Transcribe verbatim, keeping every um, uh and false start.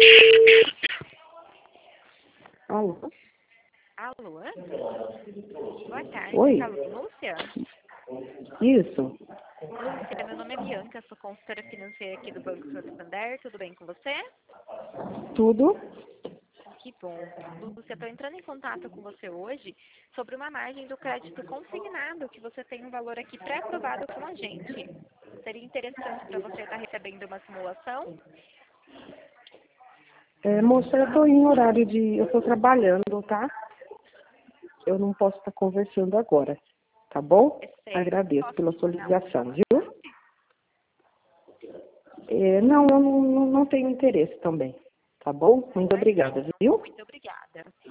Alô? Alô? Boa tarde, Oi? fala com Lúcia? Isso. Lúcia, meu nome é Bianca, sou consultora financeira aqui do Banco Santander, tudo bem com você? Tudo? Que bom. Lúcia, estou entrando em contato com você hoje sobre uma margem do crédito consignado, que você tem um valor aqui pré-aprovado com a gente. Seria interessante para você estar recebendo uma simulação? É, moça, eu estou em horário de... Eu estou trabalhando, tá? Eu não posso estar conversando agora, tá bom? É certo. Agradeço Posso pela te sua ligar um pouco ligação, mais viu? tarde? É, não, eu não, não não tenho interesse também, tá bom? Muito Tá obrigada, certo. viu? Muito obrigada.